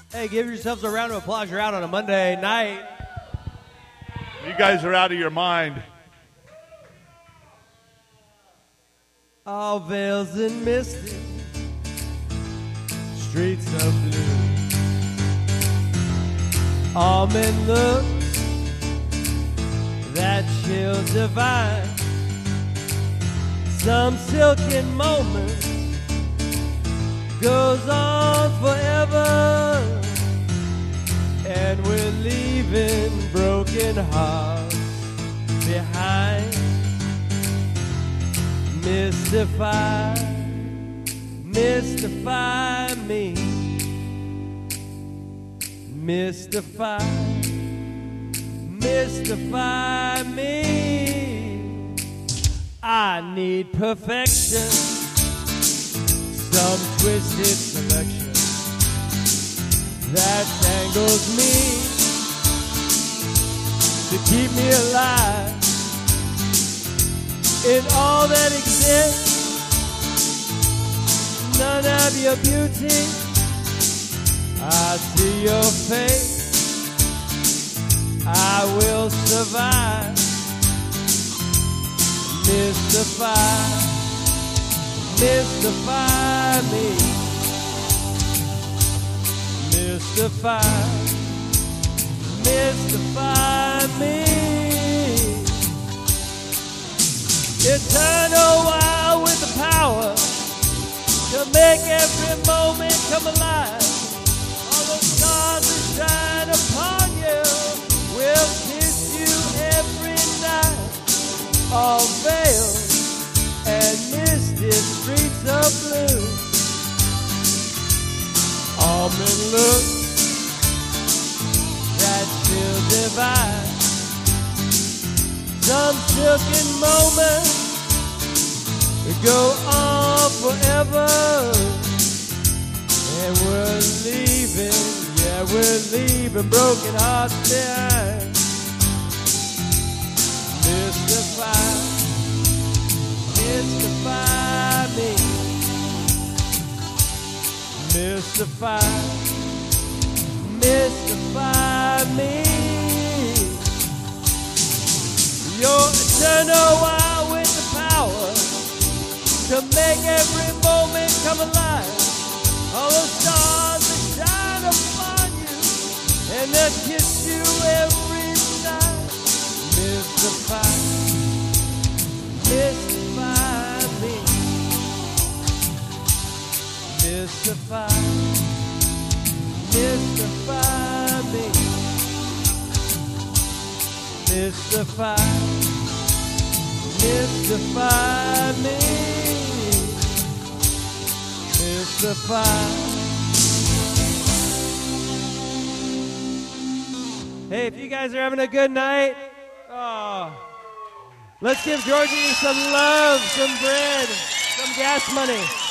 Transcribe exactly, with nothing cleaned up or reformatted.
Hey, give yourselves a round of applause. You're out on a Monday night. You guys are out of your mind. All veils and misty streets of blue. Almond looks that chill divine. Some silken moment goes on forever, and we're leaving broken hearts behind. Mystify, mystify me. Mystify, mystify me. I need perfection, some twisted selection that tangles me to keep me alive in all that exists. None of your beauty, I see your face. I will survive. Mystify, mystify me. Mystify, mystify me. Eternal wild with the power to make every moment come alive. All the stars that shine upon you will kiss you every night. All veils and misty streets of blue. Almond looks that feel divine. Some silken moments go on forever, and we're leaving, yeah, we're leaving broken hearts behind. Mystify, mystify me. Mystify, mystify me. You're eternal wild with the power to make every moment come alive. All those stars that shine upon you and that kiss you every night. Mystify, mystify me. Mystify, mystify me. Mystify, mystify me. Mystify. Hey, if you guys are having a good night, oh, let's give Georgie some love, some bread, some gas money.